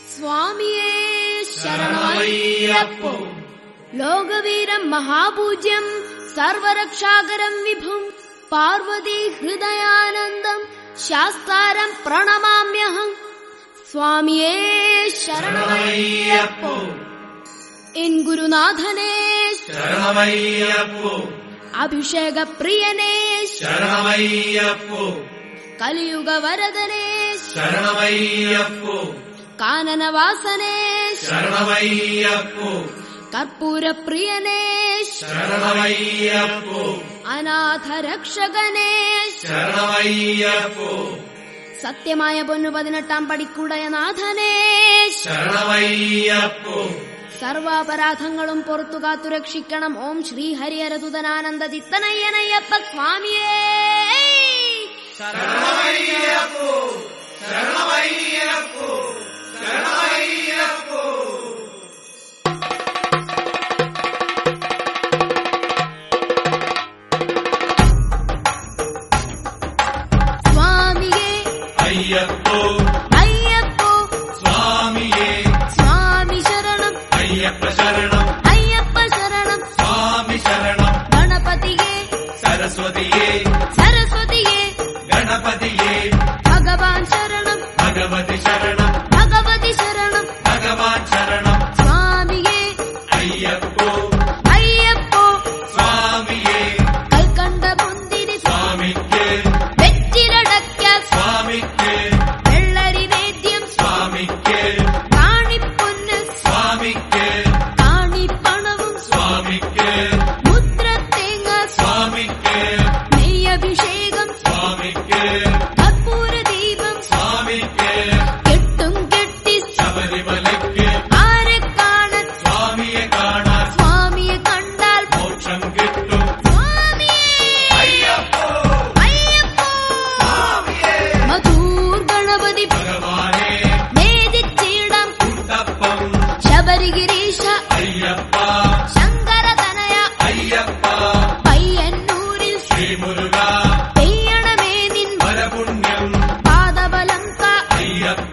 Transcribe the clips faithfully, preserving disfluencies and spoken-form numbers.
സ്വാമിയേ ശരണമയ്യപ്പോ. ലോകവീരം മഹാപൂജ്യം സർവരക്ഷാകരം വിഭും പാർവതി ഹൃദയാനന്ദം ശാസ്താരം പ്രണമാമ്യഹം. സ്വാമിയേ ശരണമയ്യപ്പോ. എൻ ഗുരുനാഥനേ ശരണമയ്യപ്പോ. അഭിഷേക പ്രിയനേ ശരണമയ്യപ്പോ. കലിയുഗ വരദനേ ശരണമയ്യപ്പോ. കാനനവാസനേ ശരണമയ്യപ്പോ. കർപ്പൂരപ്രിയനേ ശരണമയ്യപ്പോ. അനാഥരക്ഷകനേ ശരണമയ്യപ്പോ. സത്യമായ പൊന്നു പതിനെട്ടാം പടിക്കുടയനാഥനേ ശരണമയ്യപ്പോ. സർവാപരാധങ്ങളും പുറത്തു കാത്തു രക്ഷിക്കണം. ഓം ശ്രീ ഹരിഹരതുതനാനന്ദ ചിത്തനയ്യനയ്യപ്പ സ്വാമിയേ ശരണമയ്യപ്പോ. ശരണമയ്യപ്പോ. ശരണമയ്യപ്പോ. സ്വാമിയേ അയ്യപ്പോ. അയ്യപ്പോ സ്വാമിയേ സ്വാമി ശരണം. അയ്യപ്പ ശരണം. അയ്യപ്പ ശരണം. സ്വാമി ശരണം. ഗണപതിയേ സരസ്വതിയേ സരസ്വതിയേ ഗണപതിയേ ഭഗവാൻ ശരണം. ഭഗവതി ശരണം. ഭഗവതി ശരണം. ഭഗവാൻ ശരണം. സ്വാമിയേ അയ്യപ്പോ. അയ്യപ്പോ സ്വാമിയേ കൽക്കണ്ട മുന്തിരി സ്വാമിക്ക്. വെറ്റിലടയ്ക്ക സ്വാമിക്ക്. വെള്ളരി നേദ്യം സ്വാമിക്ക്. കാണിപ്പൊന്ന് സ്വാമിക്ക്. കാണിപ്പണവും സ്വാമിക്ക്. മുദ്രത്തേങ്ങ സ്വാമിക്ക്. നെയ്യഭിഷേകം സ്വാമിക്ക്. കർപ്പൂര ദീപം സ്വാമിക്ക്. കെട്ടും കെട്ടി ശബരിമലയ്ക്ക് ആരെ കാണാൻ സ്വാമിയെ കാണാൻ സ്വാമിയെ കണ്ടാൽ മോക്ഷം കിട്ടും. സ്വാമിയേ അയ്യപ്പോ. അയ്യപ്പോ സ്വാമിയേ മധൂർ ഗണപതി ഭഗവാനേ നേദിച്ചിടാം കുട്ടപ്പം. ശബരിഗിരീശ അയ്യപ്പ. ശങ്കരതനയ അയ്യപ്പ. പയ്യന്നൂരിൽ ശ്രീമുരുക പെയ്യണമേ നിൻ പരപുണ്യം. പാദബലം കാ അയ്യപ്പ.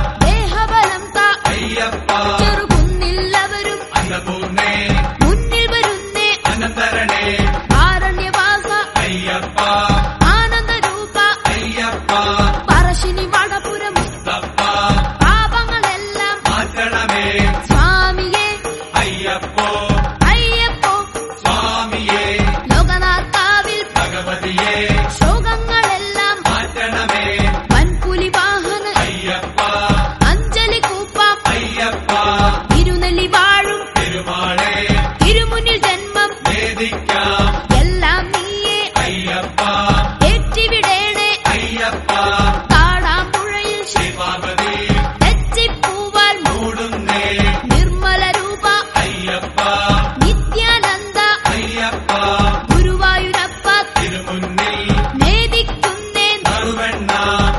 ദേഹബലം കാ അയ്യപ്പ. ചെറുകുന്നില്ലവരും അന്നപൂർണേ മുന്നിൽ വരുന്നേ അനന്തരണേ. ആരണ്യവാസ അയ്യപ്പ. ആനന്ദരൂപ അയ്യപ്പ. പറശ്ശിനി വടപുരം തപ്പ പാപങ്ങളെല്ലാം മാറ്റണമേ. സ്വാമിയേ അയ്യപ്പോ. അയ്യപ്പോ സ്വാമിയേ ലോകനാഥാവിൽ ഭഗവതിയെ ശോകങ്ങളെല്ലാം മാറ്റണമേ. വൻപുലി വാഹന അയ്യപ്പ. അഞ്ജലി കൂപ്പാം അയ്യപ്പ. തിരുനെല്ലി വാഴും പെരുമാളെ തിരുമുന്നിൽ ജന്മം വേദിക്കാം. എല്ലാം നീയേ അയ്യപ്പ. ഏറ്റിവിടേണേ അയ്യപ്പ. കാടാമ്പുഴയിൽ ശിവാപതി തെച്ചിപ്പൂവാൽ മൂടുന്നേ. നിർമ്മല രൂപ അയ്യപ്പ. നിത്യാനന്ദ അയ്യപ്പ. ഗുരുവായൂരപ്പ തിരുമുന്നിൽ നേദിക്കുന്നേ നറുവെണ്ണ.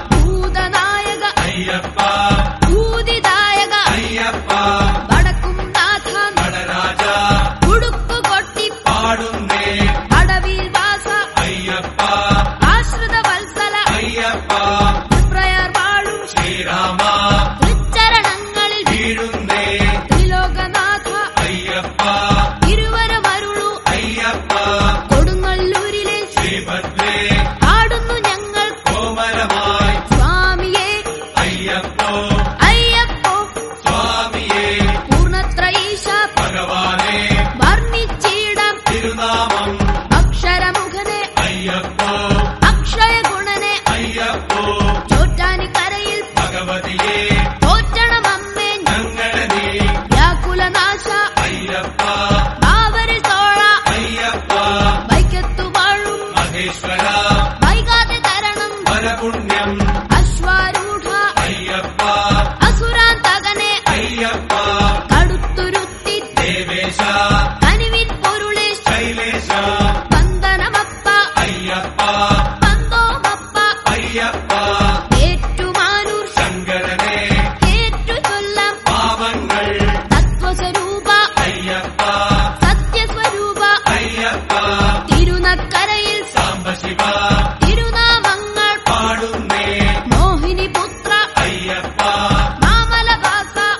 ഭൂതനായക അയ്യപ്പ. ഭൂതിദായക അയ്യപ്പ. വടക്കും നാഥ നടരാജ ഉടുപ്പ് കൊട്ടി പാടുന്നേ. അടവിൽ വാസ അയ്യപ്പ. ആശ്രിത വത്സല അയ്യപ്പ. പ്രയർ വാഴും ശ്രീരാമ തൃച്ചരണങ്ങളിൽ വീഴുന്നേ. ത്രിലോകനാഥ അയ്യപ്പ. ഇരുവരമരുളു അയ്യപ്പ. കൊടുങ്ങല്ലൂരിലെ ശ്രീഭദ്രേ ആടുന്നു ഞങ്ങൾ കോമലമായി. സ്വാമിയേ അയ്യപ്പോ. അയ്യപ്പോ സ്വാമിയേ പൂർണത്രയീശ ഭഗവാനേ വർണ്ണിച്ചിടാം തിരുനാമം. അക്ഷരമുഖനെ അയ്യപ്പോ. അക്ഷയ ഗുണനെ അയ്യപ്പോ. ചോറ്റാനിക്കരയിൽ ഭഗവതിയെ തോറ്റണമമ്മേ ഞങ്ങളെ നീ. വ്യാകുലനാശ അയ്യപ്പ. ബാവരിൽ തോള അയ്യപ്പ. വൈക്കത്തു വാഴും മഹേശ്വര വൈകാതെ തരണം പരപുണ്യം. അശ്വാരൂഢ അയ്യപ്പ. അസുരാന്തകനെ അയ്യപ്പ. കടുത്തുരുത്തി ദേവേശ കനിവിൻ പൊരുളെ ശൈലേശ. വന്ദനമപ്പ അയ്യപ്പ. പന്തോമപ്പ അയ്യപ്പ. ഏറ്റുമാനൂർ ശങ്കരനെ ഏറ്റു ചൊല്ലാം പാവങ്ങൾ. തത്വസ്വരൂപ അയ്യപ്പ. സത്യസ്വരൂപ അയ്യപ്പ. തിരുനക്കരയിൽ സാംബശിവ തിരുനാമങ്ങൾ പാടുന്നേ. മോഹിനി പുത്ര അയ്യപ്പ. മാമലവാസ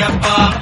അയ്യപ്പ